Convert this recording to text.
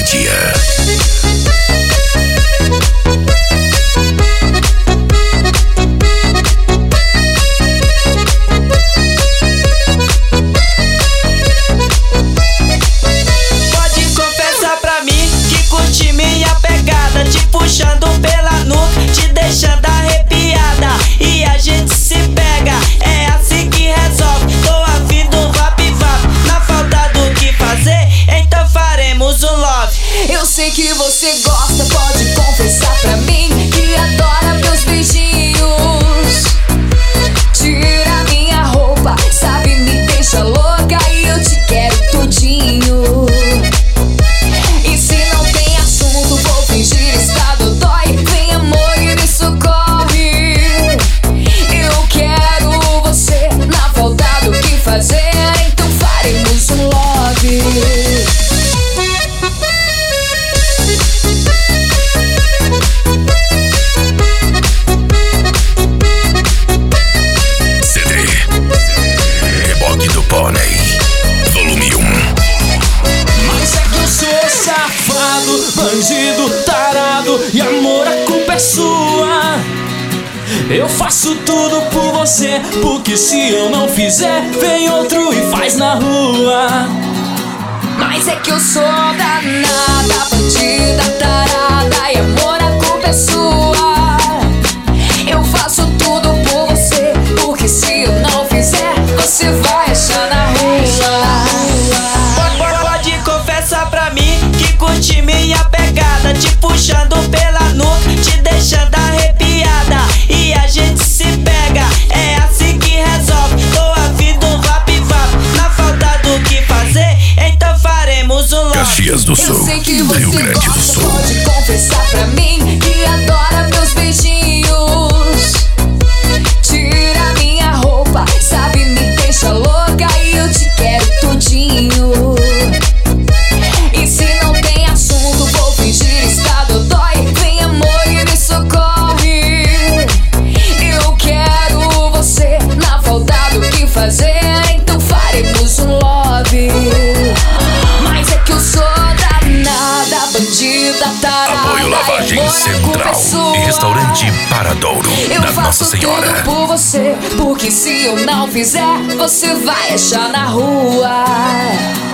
dia. Pode confessar pra mim que curte minha pegada, te puxando pela nuca, te deixando arrepiada, e a gente se pega, é assim que resolve. Tô afim do vap-vap, na falta do que fazer, então faremos um love. Eu sei que você gosta, pode confessar pra mim que adora meus beijinhos. Tira minha roupa, sabe, me deixa louca e eu te quero tudinho. E se não tem assunto, vou fingir estado dói. Vem amor e me socorre. Eu quero você, na falta do que fazer, então faremos um love. Reboque do Pônei, volume 1. Mas é que eu sou safado, bandido, tarado, e amor, a culpa é sua. Eu faço tudo por você, porque se eu não fizer, vem outro e faz na rua. Mas é que eu sou danada, bandida, tarada, e amor, a culpa é sua. Eu faço tudo por você, porque se eu não fizer, você vai achar na rua. Pode confessar pra mim que curte minha pegada, te puxando pela nuca, te deixando arrepiada, e a gente se pega, é assim que resolve. Tô afim do vap-vap, na falta do que fazer, então faremos um love. Caxias do Eu Sul, sei que Rio você Grande do gosta, Sul. pode confessar pra mim que adora meus beijinhos. Tira minha roupa, sabe, me deixa louca e eu te quero tudinho. E se não tem assunto, vou fingir estado dói. Vem amor e me socorre. Eu quero você, na falta do que fazer, então faremos um love. Mas é que eu sou danada, bandida, tarada, Apoio Lavagem amor, a culpa é Central sua. e Restaurante Paradouro, Eu da Nossa faço Senhora. tudo por você, porque se eu não fizer, você vai achar na rua.